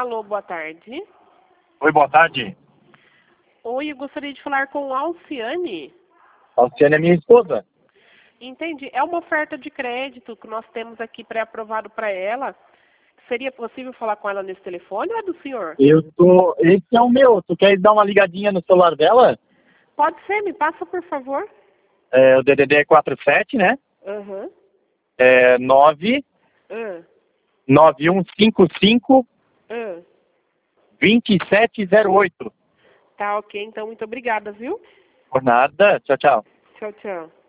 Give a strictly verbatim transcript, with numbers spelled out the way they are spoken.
Alô, boa tarde. Oi, boa tarde. Oi, eu gostaria de falar com a Alciane. A Alciane é minha esposa. Entendi. É uma oferta de crédito que nós temos aqui pré-aprovado para ela. Seria possível falar com ela nesse telefone ou é do senhor? Eu tô... Esse é o meu. Tu quer dar uma ligadinha no celular dela? Pode ser, me passa, por favor. É, o D D D é quarenta e sete, né? Aham. É nove Uhum. nove um cinco cinco Uhum. dois sete zero oito. Tá ok, então muito obrigada, viu? Por nada. Tchau, tchau. Tchau, tchau.